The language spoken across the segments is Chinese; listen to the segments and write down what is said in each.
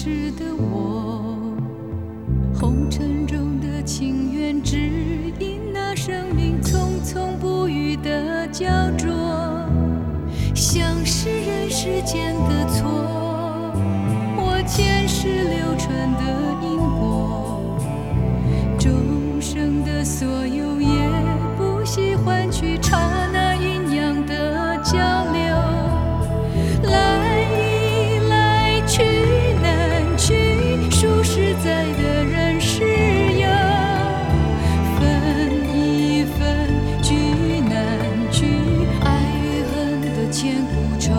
时的我，红尘中的情缘，只因那生命匆匆不语的焦灼，像是人世间的错，我前世流传的因果，众生的所有也不惜换取刹那阴阳的交流，来一来去难去，数实在的人世有，分一分聚难聚，爱与恨的千古愁，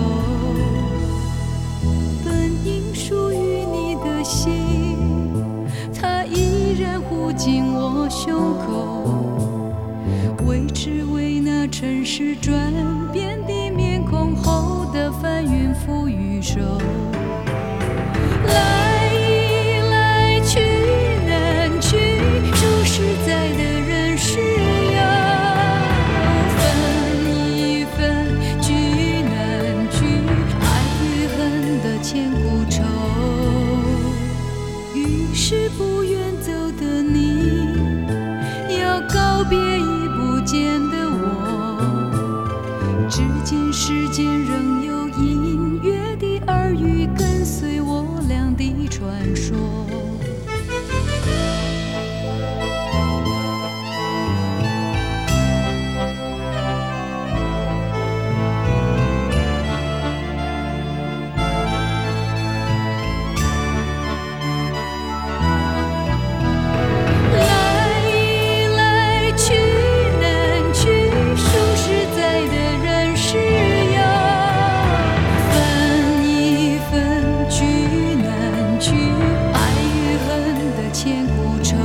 本应属于你的心，它依然护紧我胸口，为只为那尘世转变的面孔后的翻云覆雨手，来一来去难去，数实在的人世有，分一分聚难聚，爱与恨的千古愁，于是不愿走的你，要告别已不见的我，只见世间仍有隐约的耳语跟随我俩的传说。来一来去难去，数实在的人世有，分一分聚难聚，爱与恨的千古愁，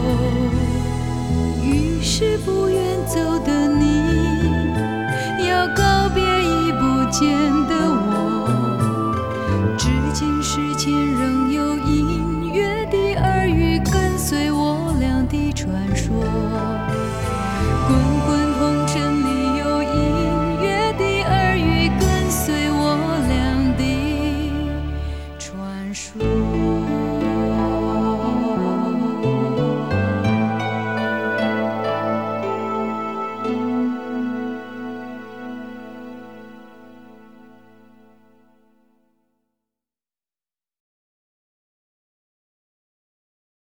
于是不愿走的你，要告别已不见的我，